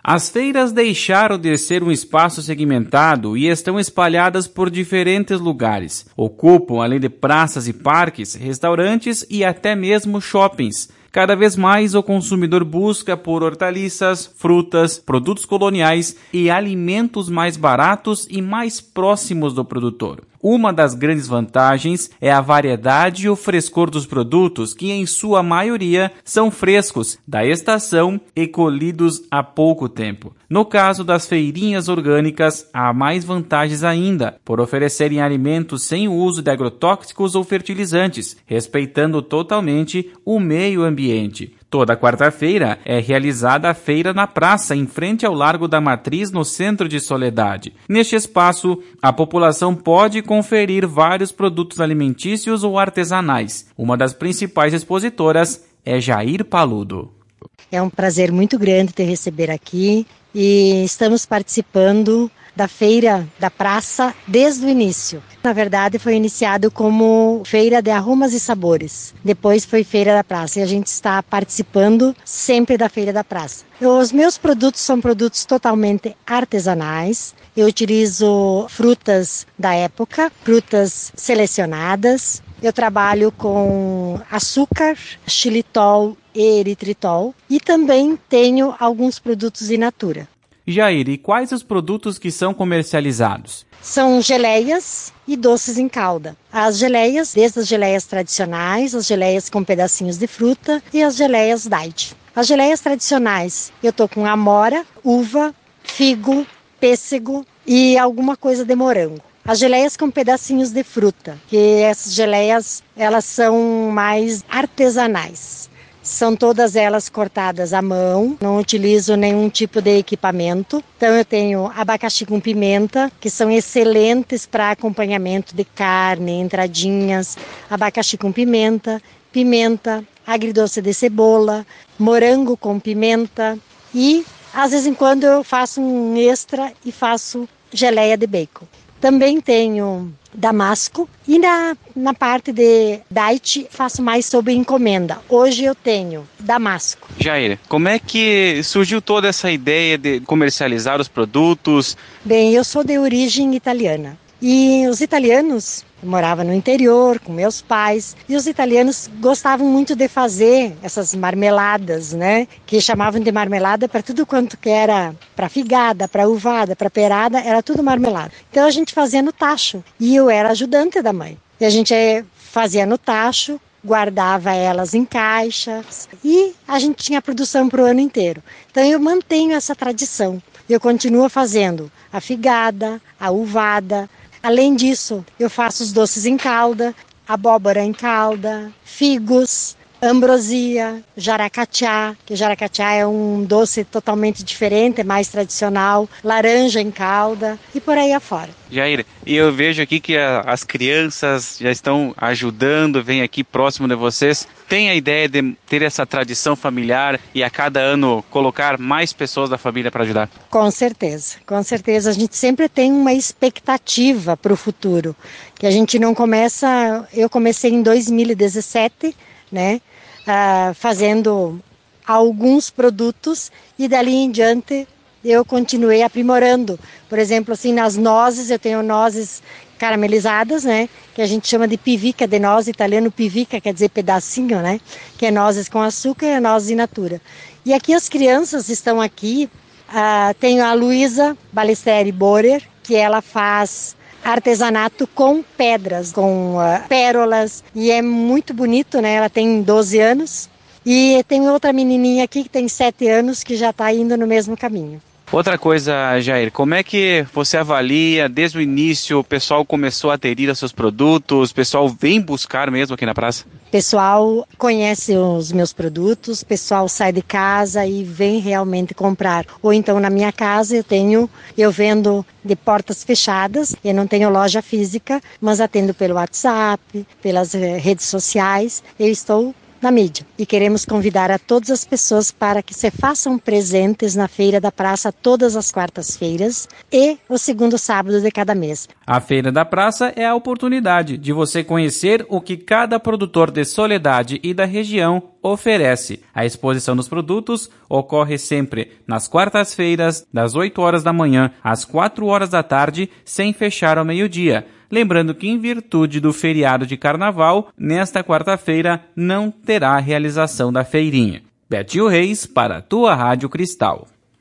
As feiras deixaram de ser um espaço segmentado e estão espalhadas por diferentes lugares. Ocupam, além de praças e parques, restaurantes e até mesmo shoppings. Cada vez mais o consumidor busca por hortaliças, frutas, produtos coloniais e alimentos mais baratos e mais próximos do produtor. Uma das grandes vantagens é a variedade e o frescor dos produtos, que em sua maioria são frescos, da estação e colhidos há pouco tempo. No caso das feirinhas orgânicas, há mais vantagens ainda, por oferecerem alimentos sem o uso de agrotóxicos ou fertilizantes, respeitando totalmente o meio ambiente. Toda quarta-feira é realizada a feira na praça, em frente ao Largo da Matriz, no centro de Soledade. Neste espaço, a população pode conferir vários produtos alimentícios ou artesanais. Uma das principais expositoras é Jair Paludo. É um prazer muito grande te receber aqui e estamos participando da Feira da Praça desde o início. Na verdade, foi iniciado como Feira de Aromas e Sabores. Depois foi Feira da Praça e a gente está participando sempre da Feira da Praça. Os meus produtos são produtos totalmente artesanais. Eu utilizo frutas da época, frutas selecionadas. Eu trabalho com açúcar, xilitol e eritritol e também tenho alguns produtos in natura. Jair, e quais os produtos que são comercializados? São geleias e doces em calda. As geleias, desde as geleias tradicionais, as geleias com pedacinhos de fruta e as geleias diet. As geleias tradicionais, eu tô com amora, uva, figo, pêssego e alguma coisa de morango. As geleias com pedacinhos de fruta, que essas geleias, elas são mais artesanais. São todas elas cortadas à mão, não utilizo nenhum tipo de equipamento. Então eu tenho abacaxi com pimenta, que são excelentes para acompanhamento de carne, entradinhas, abacaxi com pimenta, pimenta, agridoce de cebola, morango com pimenta e, às vezes em quando, eu faço um extra e faço geleia de bacon. Também tenho damasco e na parte de diet faço mais sob encomenda. Hoje eu tenho damasco. Jair, como é que surgiu toda essa ideia de comercializar os produtos? Bem, eu sou de origem italiana e os italianos, eu morava no interior com meus pais e os italianos gostavam muito de fazer essas marmeladas, né? Que chamavam de marmelada para tudo quanto que era para figada, para uvada, para perada, era tudo marmelada. Então a gente fazia no tacho e eu era ajudante da mãe. E a gente fazia no tacho, guardava elas em caixas e a gente tinha produção para o ano inteiro. Então eu mantenho essa tradição. Eu continuo fazendo a figada, a uvada. Além disso, eu faço os doces em calda, abóbora em calda, figos, ambrosia, jaracatiá, que jaracatiá é um doce totalmente diferente, é mais tradicional, laranja em calda e por aí afora. Jair, e eu vejo aqui que as crianças já estão ajudando, vêm aqui próximo de vocês. Tem a ideia de ter essa tradição familiar e a cada ano colocar mais pessoas da família para ajudar? Com certeza. A gente sempre tem uma expectativa para o futuro, que a gente não começa... Eu comecei em 2017, né? Fazendo alguns produtos e dali em diante eu continuei aprimorando. Por exemplo, assim, nas nozes, eu tenho nozes caramelizadas, né? Que a gente chama de pivica, de noz italiano, pivica quer dizer pedacinho, né? Que é nozes com açúcar e nozes in natura. E aqui as crianças estão aqui, tenho a Luísa Ballesteri Borer, que ela faz artesanato com pedras, com pérolas, e é muito bonito, né? Ela tem 12 anos e tem outra menininha aqui que tem 7 anos que já está indo no mesmo caminho. Outra coisa, Jair, como é que você avalia, desde o início, o pessoal começou a aderir a seus produtos, o pessoal vem buscar mesmo aqui na praça? O pessoal conhece os meus produtos, o pessoal sai de casa e vem realmente comprar. Ou então na minha casa eu vendo de portas fechadas, eu não tenho loja física, mas atendo pelo WhatsApp, pelas redes sociais, eu estou na mídia. E queremos convidar a todas as pessoas para que se façam presentes na Feira da Praça todas as quartas-feiras e o segundo sábado de cada mês. A Feira da Praça é a oportunidade de você conhecer o que cada produtor de Soledade e da região oferece. A exposição dos produtos ocorre sempre nas quartas-feiras, das 8 horas da manhã às 4 horas da tarde, sem fechar ao meio-dia. Lembrando que, em virtude do feriado de Carnaval, nesta quarta-feira não terá realização da feirinha. Betinho Reis para a tua Rádio Cristal.